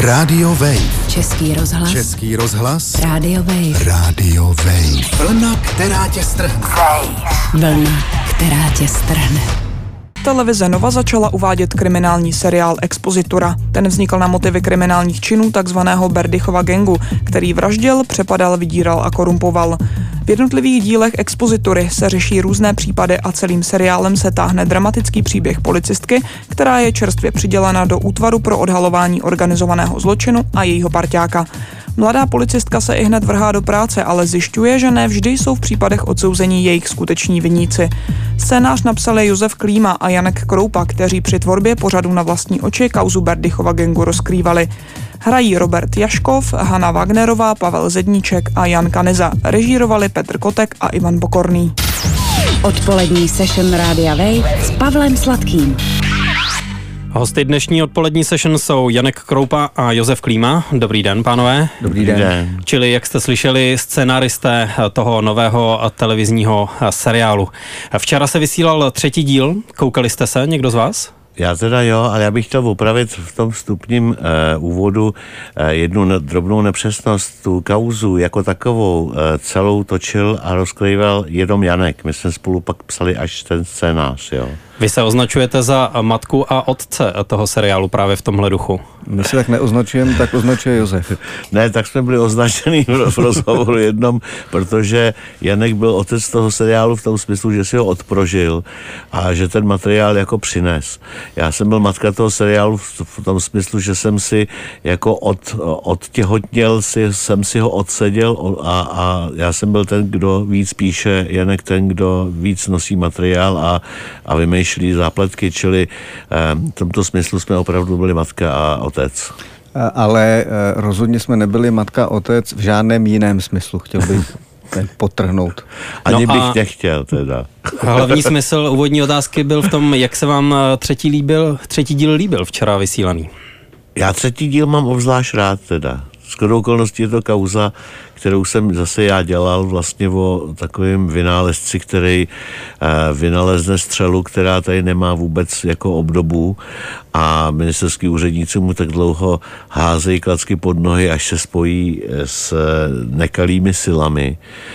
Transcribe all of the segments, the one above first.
Radio Wave. Český rozhlas. Český rozhlas. Radio Wave. Radio Wave. Vlna, která tě strhne. Vlna, která tě strhne. Televize Nova začala uvádět kriminální seriál Expozitura. Ten vznikl na motivy kriminálních činů takzvaného Berdychova gangu, který vraždil, přepadal, vydíral a korumpoval. V jednotlivých dílech Expozitury se řeší různé případy a celým seriálem se táhne dramatický příběh policistky, která je čerstvě přidělena do útvaru pro odhalování organizovaného zločinu a jejího parťáka. Mladá policistka se ihned vrhá do práce, ale zjišťuje, že ne vždy jsou v případech odsouzení jejich skuteční viníci. Scénář napsali Josef Klíma a Janek Kroupa, kteří při tvorbě pořadu Na vlastní oči kauzu Berdychova gangu rozkrývali. Hrají Robert Jaškov, Hana Wagnerová, Pavel Zedníček a Jan Kaniza. Režírovali Petr Kotek a Ivan Pokorný. Odpolední session Rádia Wave s Pavlem Sladkým. Hosty dnešní odpolední session jsou Janek Kroupa a Josef Klíma. Dobrý den, pánové. Dobrý den. Čili, jak jste slyšeli, scenáristé toho nového televizního seriálu. Včera se vysílal 3. díl. Koukali jste se, někdo z vás? Já teda jo, ale já bych chtěl opravit v tom vstupním úvodu jednu drobnou nepřesnost. Tu kauzu jako takovou celou točil a rozkrýval jenom Janek. My jsme spolu pak psali až ten scénář, jo. Vy se označujete za matku a otce toho seriálu právě v tomhle duchu. My se tak neoznačujeme, tak označuje Josef. Ne, tak jsme byli označený v rozhovoru jednom, protože Janek byl otec toho seriálu v tom smyslu, že si ho odprožil a že ten materiál jako přines. Já jsem byl matka toho seriálu v tom smyslu, že jsem si jako odtěhotněl, jsem si ho odseděl a já jsem byl ten, kdo víc píše, Janek ten, kdo víc nosí materiál a vymýšlí zápletky, čili v tomto smyslu jsme opravdu byli matka a otec. Ale rozhodně jsme nebyli matka a otec v žádném jiném smyslu, chtěl bych podtrhnout. Ani bych nechtěl teda. Hlavní smysl úvodní otázky byl v tom, jak se vám třetí díl líbil včera vysílaný. Já 3. díl mám obzvlášť rád teda. Shodou okolností je to kauza, kterou jsem zase já dělal vlastně o takovém vynálezci, který vynalezne střelu, která tady nemá vůbec jako obdobu a ministerský úředníci mu tak dlouho házejí klacky pod nohy, až se spojí s nekalými silami.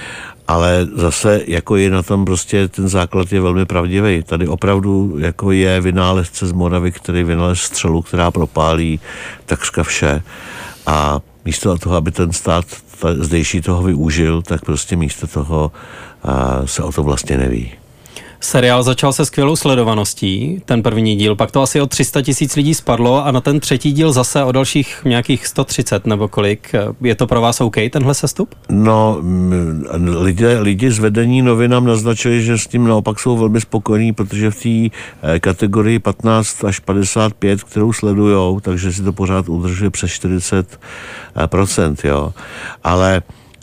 Ale zase jako je na tom prostě ten základ je velmi pravdivý. Tady opravdu jako je vynálezce z Moravy, který vynalez střelu, která propálí takřka vše a místo toho, aby ten stát zdejší toho využil, tak prostě místo toho se o to vlastně neví. Seriál začal se skvělou sledovaností, ten první díl, pak to asi o 300 000 lidí spadlo a na ten 3. díl zase o dalších nějakých 130 nebo kolik. Je to pro vás OK, tenhle sestup? No, lidi z vedení novinám naznačili, že s tím naopak jsou velmi spokojení, protože v té kategorii 15 až 55, kterou sledujou, takže si to pořád udržuje přes 40%, jo. Ale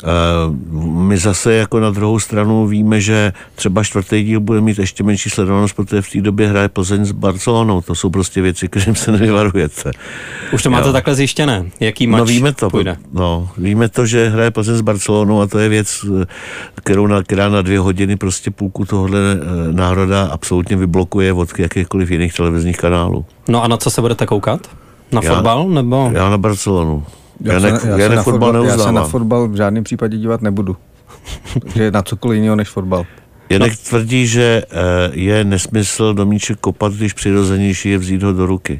my zase jako na druhou stranu víme, že třeba 4. díl bude mít ještě menší sledovanost, protože v té době hraje Plzeň s Barcelonou. To jsou prostě věci, kterým se nevyvarujete. Už to máte takhle zjištěné? Jaký mač půjde? Víme to, že hraje Plzeň s Barcelonou a to je věc, která na 2 hodiny prostě půlku tohohle národa absolutně vyblokuje od jakýchkoliv jiných televizních kanálů. No a na co se budete koukat? Na fotbal nebo? Já na Barcelonu. Já se na fotbal v žádném případě dívat nebudu. Takže na cokoliv jiného než fotbal. Janek tvrdí, že je nesmysl do míče kopat, když přirozenější je vzít ho do ruky.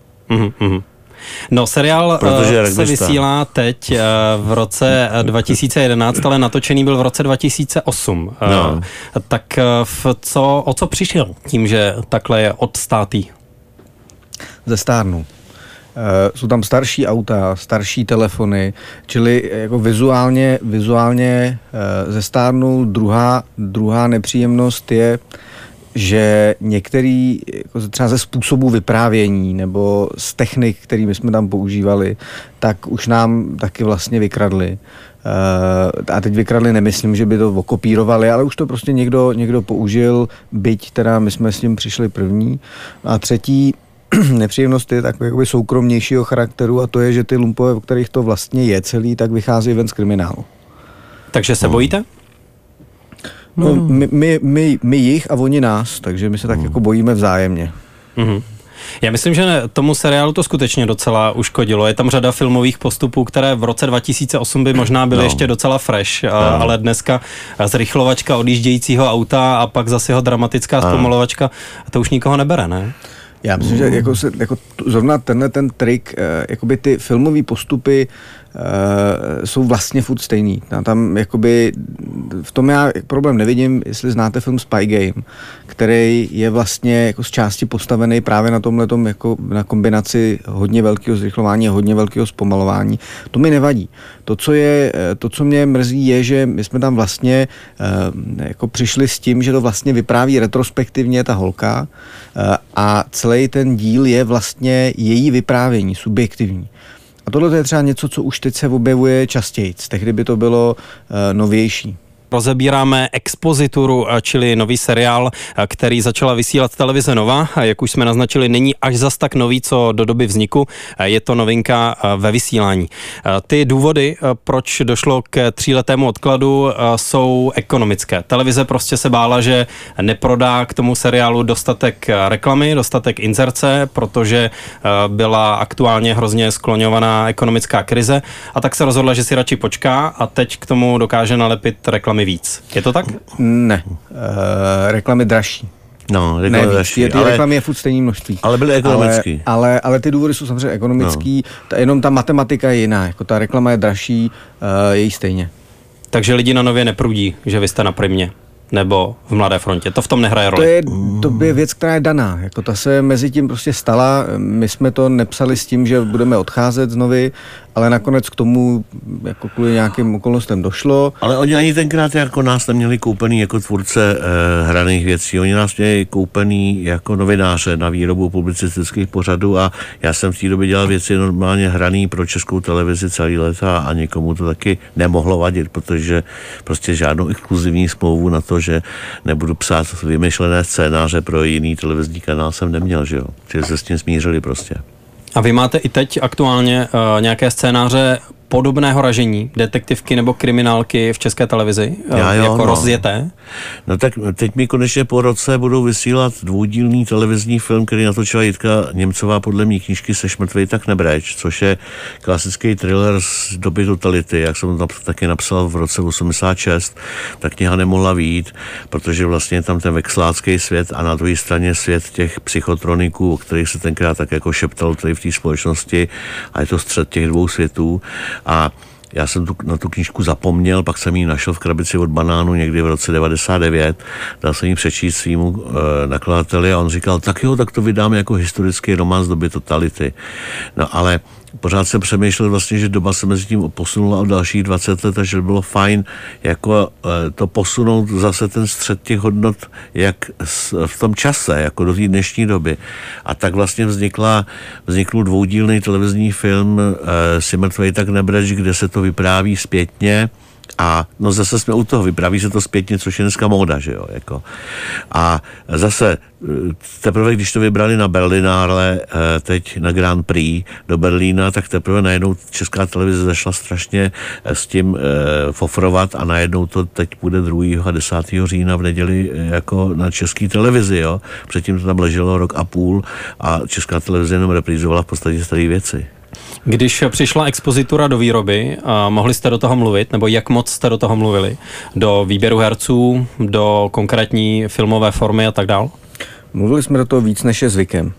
No, seriál se vysílá teď v roce 2011, ale natočený byl v roce 2008. No. Tak o co přišel tím, že takhle je odstátý? Ze stárnu. Jsou tam starší auta, starší telefony, čili jako vizuálně zestárnul. Druhá nepříjemnost je, že některý jako třeba ze způsobů vyprávění nebo z technik, kterými jsme tam používali, tak už nám taky vlastně vykradli. A teď vykradli, nemyslím, že by to okopírovali, ale už to prostě někdo použil, byť teda my jsme s tím přišli první. A třetí nepříjemnost je takový jakoby soukromnějšího charakteru a to je, že ty lumpové, o kterých to vlastně je celý, tak vychází ven z kriminálu. Takže se bojíte? No, my jich a oni nás, takže my se tak jako bojíme vzájemně. Já myslím, že tomu seriálu to skutečně docela uškodilo. Je tam řada filmových postupů, které v roce 2008 by možná byly ještě docela fresh, ale dneska zrychlovačka odjíždějícího auta a pak zase jeho dramatická zpomalovačka, to už nikoho nebere, ne? Já myslím, že jako zrovna ten trik, jakoby ty filmové postupy jsou vlastně furt stejný. Tam jakoby v tom já problém nevidím, jestli znáte film Spy Game, který je vlastně jako z části postavený právě na tomhletom jako na kombinaci hodně velkého zrychlování a hodně velkého zpomalování. To mi nevadí. To, co mě mrzí, je, že my jsme tam vlastně jako přišli s tím, že to vlastně vypráví retrospektivně ta holka a celý ten díl je vlastně její vyprávění, subjektivní. A tohle je třeba něco, co už teď se objevuje častěji. Tehdy by to bylo novější. Rozebíráme Expozituru, čili nový seriál, který začala vysílat televize Nova. Jak už jsme naznačili, není až zas tak nový, co do doby vzniku. Je to novinka ve vysílání. Ty důvody, proč došlo k 3letému odkladu, jsou ekonomické. Televize prostě se bála, že neprodá k tomu seriálu dostatek reklamy, dostatek inzerce, protože byla aktuálně hrozně skloňovaná ekonomická krize, a tak se rozhodla, že si radši počká a teď k tomu dokáže nalepit reklamy víc. Je to tak? Ne. Reklamy dražší. No, reklamy dražší. Ty reklamy je furt stejné množství. Ale byly ekonomický. Ale ty důvody jsou samozřejmě ekonomický. Jenom ta matematika je jiná. Jako ta reklama je dražší, je jí stejně. Takže lidi na Nově neprudí, že vy jste na Primě nebo v Mladé frontě. To v tom nehraje roli. To je věc, která je daná. Jako ta se mezi tím prostě stala. My jsme to nepsali s tím, že budeme odcházet z Novy, ale nakonec k tomu jako kvůli nějakým okolnostem došlo. Ale oni ani tenkrát jako nás neměli koupený jako tvůrce hraných věcí. Oni nás měli koupený jako novináře na výrobu publicistických pořadů a já jsem v té době dělal věci normálně hraný pro Českou televizi celý léta a nikomu to taky nemohlo vadit, protože prostě žádnou exkluzivní smlouvu na to, že nebudu psát vymyšlené scénáře pro jiný televizní kanál jsem neměl, že jo. Že se s tím smířili prostě. A vy máte i teď aktuálně nějaké scénáře podobného ražení, detektivky nebo kriminálky v České televizi, rozjeté? No tak teď mi konečně po roce budou vysílat dvoudílný televizní film, který natočila Jitka Němcová podle mý knížky Seš mrtvej, tak nebreč, což je klasický thriller z doby totality, jak jsem to taky napsal v roce 86. Ta kniha nemohla vyjít, protože vlastně je tam ten vexlácký svět a na druhé straně svět těch psychotroniků, o kterých se tenkrát tak jako šeptalo tady v té společnosti, a je to střed těch dvou světů. A já jsem na tu knížku zapomněl, pak jsem ji našel v krabici od Banánu někdy v roce 99, dal jsem ji přečíst svýmu nakladateli a on říkal, tak jo, tak to vydáme jako historický román z doby totality. No ale pořád jsem přemýšlel vlastně, že doba se mezi tím posunula o dalších 20 let, takže bylo fajn jako to posunout zase ten střed těch hodnot jak v tom čase, jako do té dnešní doby. A tak vlastně vznikl dvoudílný televizní film Si mrtvej, tak nebreč, kde se to vypráví zpětně. A no zase jsme u toho, vypráví se to zpětně, což je dneska móda, že jo, jako. A zase teprve, když to vybrali na Berlinále, teď na Grand Prix do Berlína, tak teprve najednou Česká televize zašla strašně s tím fofrovat a najednou to teď bude 2. a 10. října v neděli jako na České televizi, jo. Předtím to tam leželo rok a půl a Česká televize jenom reprízovala v podstatě staré věci. Když přišla Expozitura do výroby, mohli jste do toho mluvit, nebo jak moc jste do toho mluvili? Do výběru herců, do konkrétní filmové formy a tak dál? Mluvili jsme do toho víc, než je zvykem.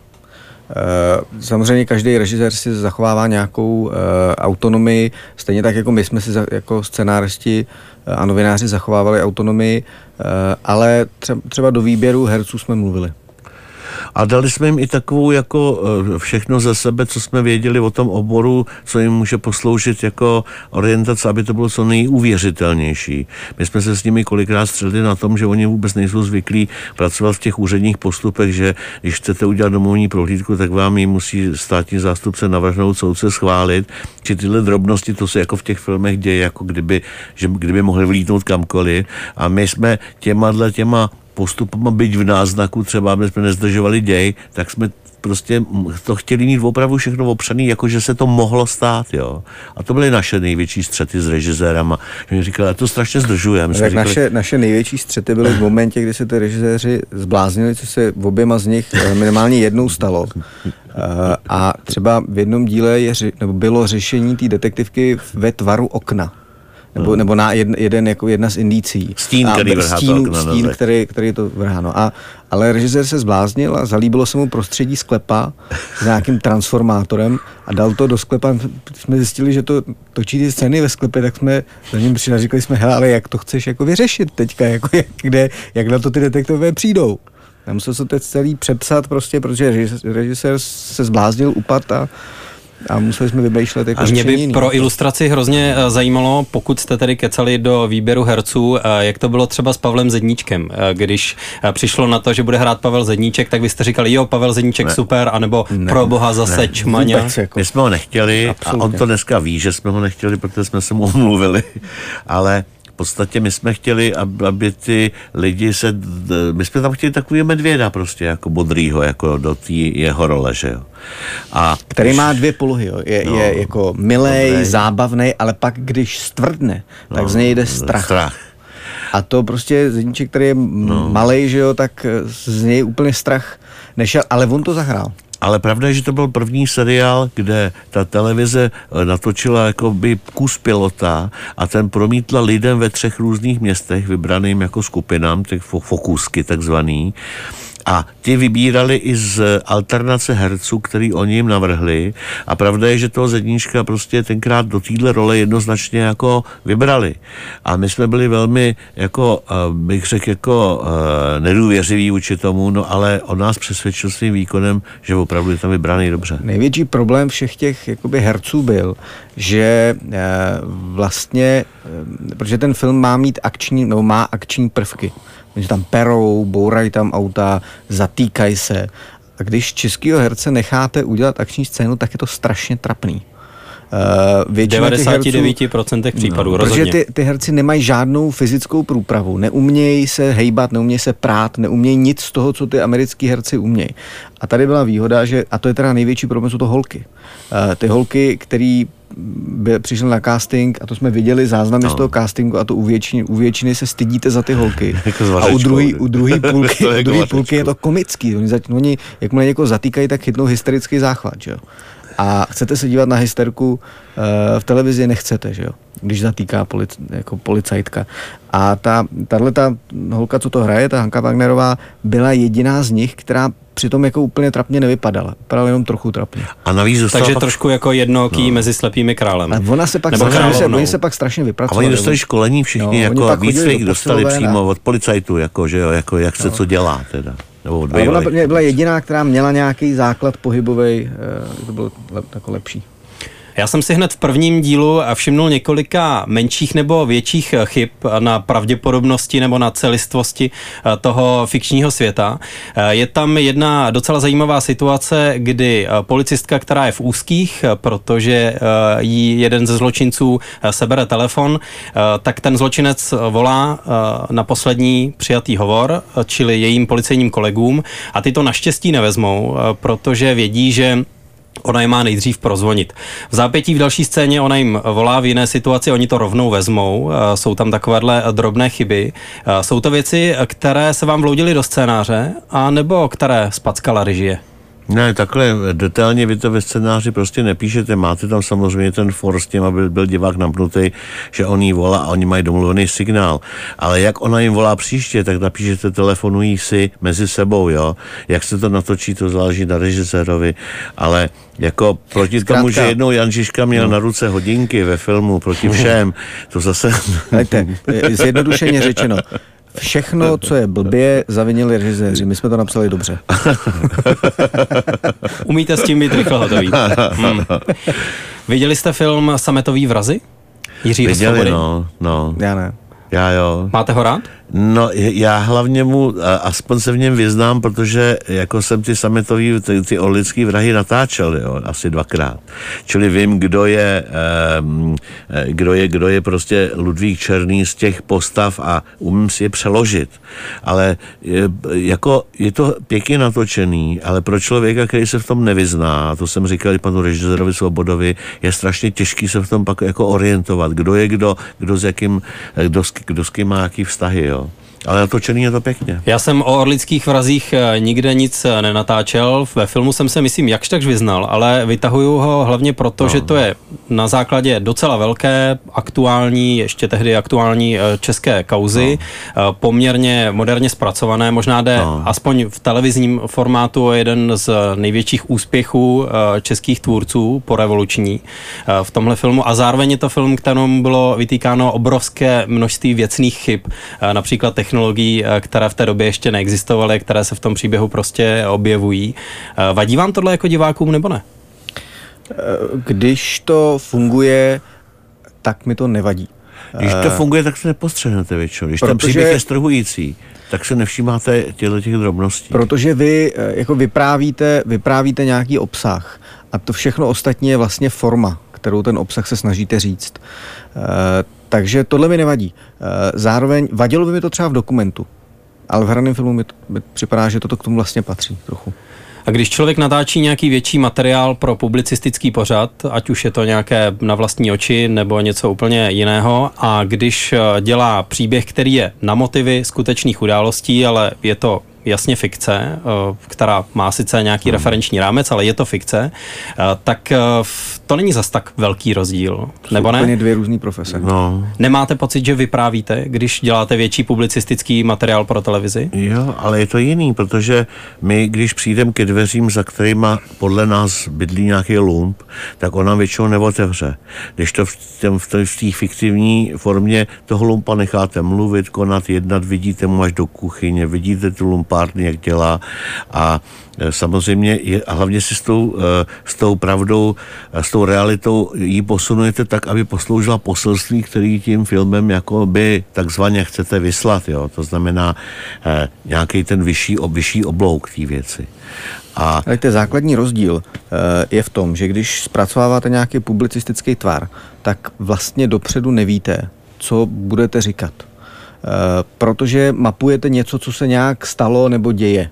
Samozřejmě každý režisér si zachovává nějakou autonomii, stejně tak jako my jsme si jako scenáristi a novináři zachovávali autonomii, ale třeba do výběru herců jsme mluvili. A dali jsme jim i takovou jako všechno ze sebe, co jsme věděli o tom oboru, co jim může posloužit jako orientace, aby to bylo co nejuvěřitelnější. My jsme se s nimi kolikrát střelili na tom, že oni vůbec nejsou zvyklí pracovat v těch úředních postupech, že když chcete udělat domovní prohlídku, tak vám ji musí státní zástupce navrhnout, soudce schválit. Či tyhle drobnosti, to se jako v těch filmech děje, jako kdyby mohli vlítnout kamkoliv. A my jsme těma postupama, byť v náznaku třeba, aby jsme nezdržovali děj, tak jsme prostě to chtěli mít opravdu všechno opřený, jakože se to mohlo stát, jo. A to byly naše největší střety s režisérama. Že mi říkali, to strašně zdržuje. Tak naše největší střety byly v momentě, kdy se ty režiséři zbláznili, co se v oběma z nich minimálně jednou stalo. A třeba v jednom díle bylo řešení té detektivky ve tvaru okna. Nebo na jedna z indicí. Stín, který vrhá to okno. Stín, který to vrhá. No. Ale režisér se zbláznil a zalíbilo se mu prostředí sklepa s nějakým transformátorem a dal to do sklepa. Jsme zjistili, že to točí ty scény ve sklepě, tak jsme za ním přišli a říkali jsme, hele, ale jak to chceš jako vyřešit teďka, jako jak na to ty detektivové přijdou. Já musel se teď celý přepsat prostě, protože režisér se zbláznil, upad a museli jsme vymýšlet jako řešení. Mě by pro ilustraci hrozně zajímalo, pokud jste tedy kecali do výběru herců, jak to bylo třeba s Pavlem Zedníčkem. Když přišlo na to, že bude hrát Pavel Zedníček, tak vy jste říkali, jo, Pavel Zedníček super, anebo pro boha zase čmaně. Jako. My jsme ho nechtěli. Absolutně. A on to dneska ví, že jsme ho nechtěli, protože jsme se mu omluvili. Ale v podstatě my jsme chtěli, aby ty lidi my jsme tam chtěli takový medvěda prostě, jako bodrýho, jako do té jeho role, že jo. Který má dvě polohy, jo. Je jako milej, zábavnej, ale pak, když stvrdne, tak z něj jde strach. A to prostě Zedníček, který je malej, že jo, tak z něj úplně strach nešel, ale on to zahrál. Ale pravda je, že to byl první seriál, kde ta televize natočila jakoby kus pilota a ten promítla lidem ve 3 různých městech, vybraným jako skupinám, těch fokusky takzvaný. A ti vybírali i z alternace herců, který oni jim navrhli. A pravda je, že toho Zedníčka prostě tenkrát do téhle role jednoznačně jako vybrali. A my jsme byli velmi, jako, bych řekl, jako nedůvěřiví vůči tomu, no ale on nás přesvědčil svým výkonem, že opravdu je tam vybraný dobře. Největší problém všech těch jakoby herců byl, že vlastně, protože ten film má akční prvky. Že tam perou, bourají tam auta, zatýkají se. A když českýho herce necháte udělat akční scénu, tak je to strašně trapný. V 99% případů, rozhodně. Protože ty herci nemají žádnou fyzickou průpravu, neumějí se hejbat, neumějí se prát, neumějí nic z toho, co ty americký herci umějí. A tady byla výhoda, a to je teda největší problém, jsou to holky. Ty holky, který přišel na casting a to jsme viděli záznamy z toho castingu a to u většiny se stydíte za ty holky. A u druhé půlky je to komický. Oni jakmile někoho zatýkají, tak chytnou hysterický záchvat, že jo. A chcete se dívat na hysterku v televizi, nechcete, že jo, když zatýká jako policajtka. A tahleta holka, co to hraje, ta Hanka Wagnerová, byla jediná z nich, která přitom jako úplně trapně nevypadala. Vypadala jenom trochu trapně. A navíc takže trošku jako jednoký mezi slepými králem. A oni se pak strašně vypracovali. A oni dostali školení všichni, jako výcvik dostali přímo od policajtů, jako, že jo, jako jak se co dělá teda. Ale ona byla jediná, která měla nějaký základ pohybový, to bylo jako lepší. Já jsem si hned v prvním dílu všimnul několika menších nebo větších chyb na pravděpodobnosti nebo na celistvosti toho fikčního světa. Je tam jedna docela zajímavá situace, kdy policistka, která je v úzkých, protože jí jeden ze zločinců sebere telefon, tak ten zločinec volá na poslední přijatý hovor, čili jejím policejním kolegům, a ty to naštěstí nevezmou, protože vědí, že ona je má nejdřív prozvonit. V zápětí v další scéně ona jim volá v jiné situaci, oni to rovnou vezmou, jsou tam takovéhle drobné chyby. Jsou to věci, které se vám vloudily do scénáře, a nebo které spackala režie? Ne, takhle detailně vy to ve scénáři prostě nepíšete. Máte tam samozřejmě ten for s tím, aby byl divák napnutý, že on jí volá a oni mají domluvený signál. Ale jak ona jim volá příště, tak napíšete, telefonují si mezi sebou, jo. Jak se to natočí, to záleží na režisérovi. Ale jako proti tomu, že jednou Jan Žižka měl na ruce hodinky ve filmu, proti všem, to zase... Hejte, zjednodušeně řečeno, všechno, co je blbě, zavinili režiséři. My jsme to napsali dobře. Umíte s tím být rychle hotový. Viděli jste film Sametový vrazy? Jiřího Svobody? No. Já ne. Já jo. Máte ho rád? No, já hlavně aspoň se v něm vyznám, protože jako jsem ty sametový, ty orlický vrahy natáčel, jo, asi 2krát. Čili vím, kdo je prostě Ludvík Černý z těch postav a umím si je přeložit. Ale je to pěkně natočený, ale pro člověka, který se v tom nevyzná, to jsem říkal i panu režisérovi Svobodovi, je strašně těžký se v tom pak jako orientovat, kdo je kdo s jakým, kdo s kým má jaký vztahy, jo. Ale natočený je to pěkně. Já jsem o orlických vrazích nikde nic nenatáčel, ve filmu jsem se myslím jakž takž vyznal, ale vytahuju ho hlavně proto, že to je na základě docela velké, aktuální, ještě tehdy aktuální české kauzy, poměrně moderně zpracované, možná jde aspoň v televizním formátu o jeden z největších úspěchů českých tvůrců porevoluční v tomhle filmu a zároveň je to film, kterému bylo vytýkáno obrovské množství věcných chyb, například technologií, které v té době ještě neexistovaly, které se v tom příběhu prostě objevují. Vadí vám tohle jako divákům nebo ne? Když to funguje, tak mi to nevadí. Když to funguje, tak se nepostřehnete většinou. Když ten příběh je strhující, tak se nevšímáte těch drobností. Protože vy jako vyprávíte nějaký obsah a to všechno ostatní je vlastně forma, kterou ten obsah se snažíte říct. Takže tohle mi nevadí. Zároveň vadilo by mi to třeba v dokumentu, ale v hraném filmu mi připadá, že toto k tomu vlastně patří trochu. A když člověk natáčí nějaký větší materiál pro publicistický pořad, ať už je to nějaké Na vlastní oči nebo něco úplně jiného, a když dělá příběh, který je na motivy skutečných událostí, ale je to jasně fikce, která má sice nějaký referenční rámec, ale je to fikce, tak to není zas tak velký rozdíl, nebo ne? Úplně dvě různý profese. No. Nemáte pocit, že vyprávíte, když děláte větší publicistický materiál pro televizi? Jo, ale je to jiný, protože my, když přijdeme ke dveřím, za kterýma podle nás bydlí nějaký lump, tak on nám většinou neotevře. Když to v té fiktivní formě toho lumpa necháte mluvit, konat, jednat, vidíte mu až do kuchyně, vidíte tu lumpárny, jak dělá a samozřejmě a hlavně si s tou pravdou, s tou realitou ji posunujete tak, aby posloužila poselství, který tím filmem jakoby takzvaně chcete vyslat, jo. To znamená nějaký ten vyšší oblouk té věci. Ale ten základní rozdíl je v tom, že když zpracováváte nějaký publicistický tvar, tak vlastně dopředu nevíte, co budete říkat. Protože mapujete něco, co se nějak stalo nebo děje.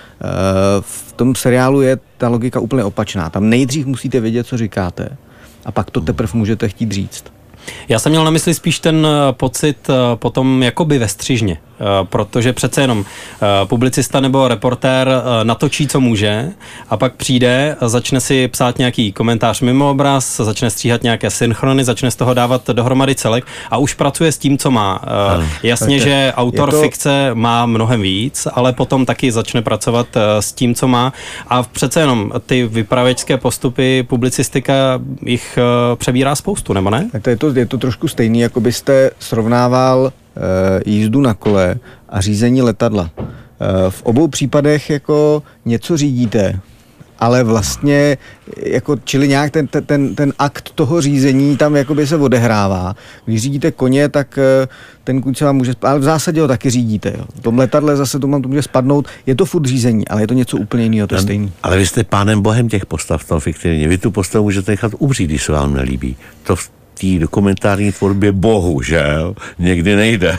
V tom seriálu je ta logika úplně opačná. Tam nejdřív musíte vědět, co říkáte, a pak to teprve můžete chtít říct. Já jsem měl na mysli spíš ten pocit potom jakoby ve střižně, protože přece jenom publicista nebo reportér natočí, co může, a pak přijde a začne si psát nějaký komentář mimo obraz, začne stříhat nějaké synchrony, začne z toho dávat dohromady celek a už pracuje s tím, co má. Jasně, že autor fikce má mnohem víc, ale potom taky začne pracovat s tím, co má, a přece jenom ty vypravěčské postupy, publicistika jich přebírá spoustu, nebo ne? Je to trošku stejný, jako byste srovnával jízdu na kole a řízení letadla. V obou případech jako něco řídíte, ale vlastně jako, čili nějak ten akt toho řízení tam jakoby se odehrává. Když řídíte koně, tak ten kůň se vám může ale v zásadě ho taky řídíte. Jo. V tom letadle zase to může spadnout. Je to furt řízení, ale je to něco úplně jiného, to je stejný. Ale vy jste pánem bohem těch postav tam fiktivně. Vy tu postavu můžete nechat umřít, když se vám nelíbí. To v té dokumentární tvorbě bohužel někdy nejde.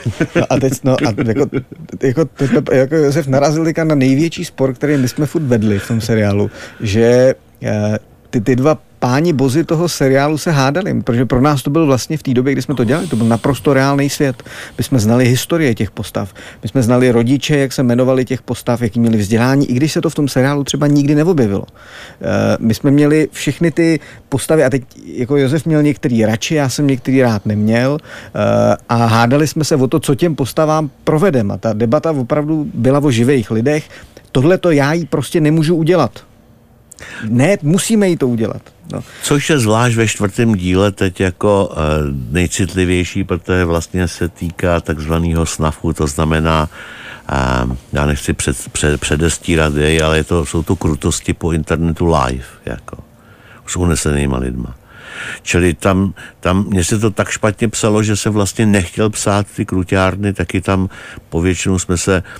Jako Josef narazil na největší spor, který my jsme furt vedli v tom seriálu, že ty dva páni bozi toho seriálu se hádali, protože pro nás to byl vlastně v té době, kdy jsme to dělali, to byl naprosto reálný svět. My jsme znali historie těch postav, my jsme znali rodiče, jak se jmenovali těch postav, jaký měli vzdělání, i když se to v tom seriálu třeba nikdy neobjevilo. My jsme měli všechny ty postavy a teď jako Josef měl některý radši, já jsem některý rád neměl a hádali jsme se o to, co těm postavám provedem, a ta debata opravdu byla o živých lidech. Tohle to já jí prostě nemůžu udělat. Ne, musíme jí to udělat. No. Což je zvlášť ve 4. díle teď jako nejcitlivější, protože vlastně se týká takzvaného snafu, to znamená, já nechci předestírat jej, ale jsou to krutosti po internetu live, jako s unesenýma lidma. Čili tam mně se to tak špatně psalo, že jsem vlastně nechtěl psát ty kruťárny, taky tam povětšinou jsme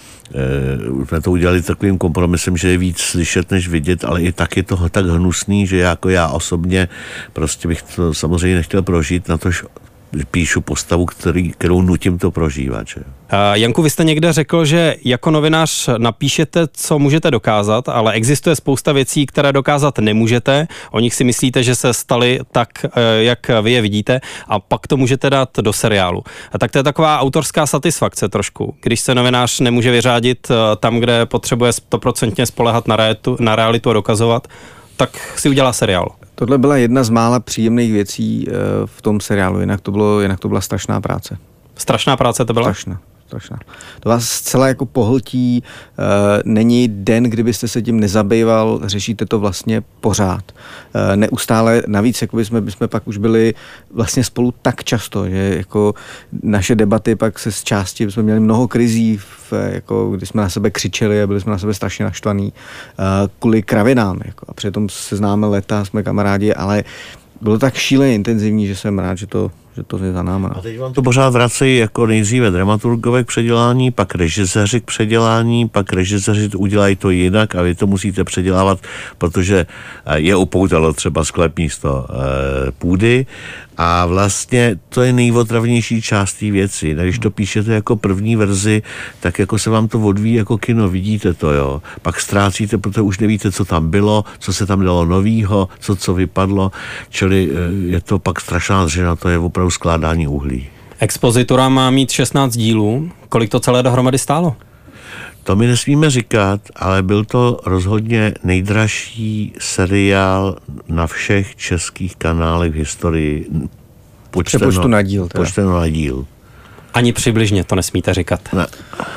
to udělali takovým kompromisem, že je víc slyšet, než vidět, ale i tak je to tak hnusný, že jako já osobně prostě bych to samozřejmě nechtěl prožít, na to píšu postavu, kterou nutím to prožívat. Že? Janku, vy jste někde řekl, že jako novinář napíšete, co můžete dokázat, ale existuje spousta věcí, které dokázat nemůžete. O nich si myslíte, že se staly tak, jak vy je vidíte, a pak to můžete dát do seriálu. A tak to je taková autorská satisfakce trošku, když se novinář nemůže vyřádit tam, kde potřebuje 100% spoléhat na realitu a dokazovat, tak si udělá seriál. Tohle byla jedna z mála příjemných věcí v tom seriálu, jinak to byla strašná práce. Strašná práce to byla? Strašná. To vás zcela jako pohltí, není den, kdybyste se tím nezabýval, řešíte to vlastně pořád. Neustále, navíc jako bychom pak už byli vlastně spolu tak často, že jako naše debaty pak se z části, jsme měli mnoho krizí, jako kdy jsme na sebe křičeli a byli jsme na sebe strašně naštvaný kvůli kravinám. Jako, a přitom se známe leta, jsme kamarádi, ale bylo tak šíleně intenzivní, že jsem rád, že to je za náma. A teď vám to pořád vracejí jako nejdříve dramaturgové k předělání, pak režiséři k předělání, pak režiséři udělají to jinak a vy to musíte předělávat, protože je upoutalo třeba sklep místo půdy a vlastně to je nejotravnější část té věci. Když to píšete jako první verzi, tak jako se vám to odvíjí jako kino, vidíte to, jo. Pak ztrácíte, protože už nevíte, co tam bylo, co se tam dalo novýho, co vypadlo, čili je to pak strašná dřina, to je opravdu skládání uhlí. Expozitura má mít 16 dílů. Kolik to celé dohromady stálo? To mi nesmíme říkat, ale byl to rozhodně nejdražší seriál na všech českých kanálech v historii. Počtu na díl. Počteno na díl. Ani přibližně to nesmíte říkat. Ne.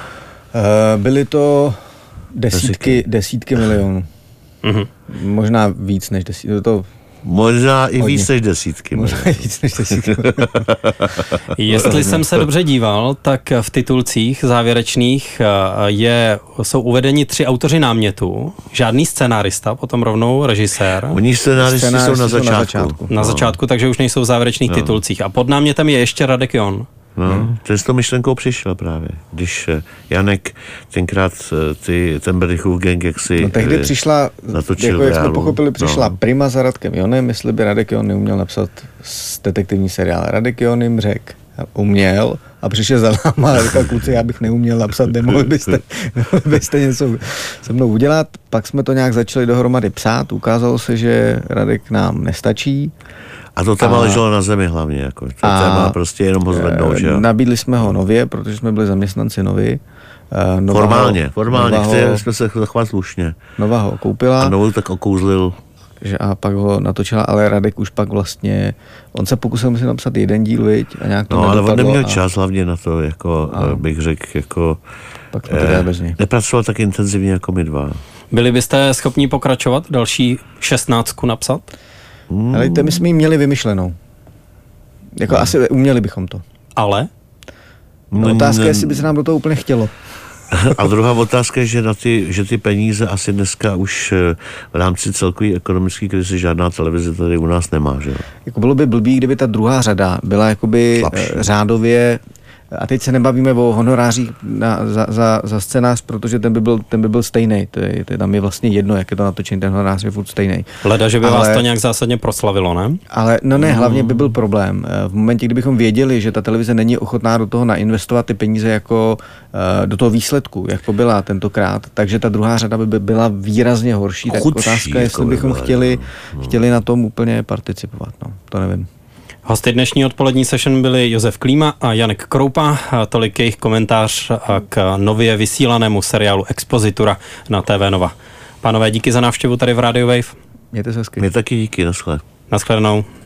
Byly to desítky milionů. Mm-hmm. Možná víc než desítky. Možná i víc než desítky. Jestli jsem se dobře díval, tak v titulcích závěrečných jsou uvedeni 3 autoři námětu, žádný scenárista, potom rovnou režisér. Oni scenáristi jsou na začátku. Na začátku, takže už nejsou v závěrečných titulcích. A pod námětem je ještě Radek John. To je s tou myšlenkou přišel právě. Když Janek tenkrát ten Berdychův gang, jak si tehdy přišla, jako jak jsme pochopili, přišla prima za Radkem Jonem, jestli by Radek Jon neuměl napsat detektivní seriál. Radek Jon jim řekl, uměl, a přišel za náma a říkal, kluci, já bych neuměl napsat, nemohli byste něco se mnou udělat. Pak jsme to nějak začali dohromady psát, ukázalo se, že Radek nám nestačí. A to téma leželo na zemi hlavně, jako. To téma prostě jenom ho zvednou, že jo? Nabídli jsme ho nově, protože jsme byli zaměstnanci Novi. Formálně, chtěli jsme se zachovat slušně. Nova ho koupila. A Novou tak okouzlil. A pak ho natočila, ale Radek už pak vlastně, on se pokusil si napsat jeden díl, viď? A nějak to nedopadlo. Ale on neměl čas hlavně na to, jako bych řekl, jako pak to teda bez něj. Nepracoval tak intenzivně jako my dva. Byli byste schopni pokračovat, další 16 napsat? Ale my jsme ji měli vymyšlenou. Jako asi uměli bychom to. Ale? Otázka je, jestli by se nám do toho úplně chtělo. A druhá otázka je, že ty peníze asi dneska už v rámci celkové ekonomické krize žádná televize tady u nás nemá, že jo? Jako bylo by blbý, kdyby ta druhá řada byla jakoby řádově. A teď se nebavíme o honorářích za scénář, protože ten by byl stejný. Tam je vlastně jedno, jak je to natočený, ten honorář je furt stejný. Leda, že by vás to nějak zásadně proslavilo, ne? Ale hlavně by byl problém. V momentě, kdybychom věděli, že ta televize není ochotná do toho nainvestovat ty peníze jako do toho výsledku, jako byla tentokrát, takže ta druhá řada by byla výrazně horší. Tak otázka je, jestli bychom chtěli na tom úplně participovat. No, to nevím. Hosty dnešní odpolední session byli Josef Klíma a Janek Kroupa. Tolik jejich komentář k nově vysílanému seriálu Expozitura na TV Nova. Pánové, díky za návštěvu tady v Radio Wave. Mějte se hezky. Mě taky díky, naschledanou.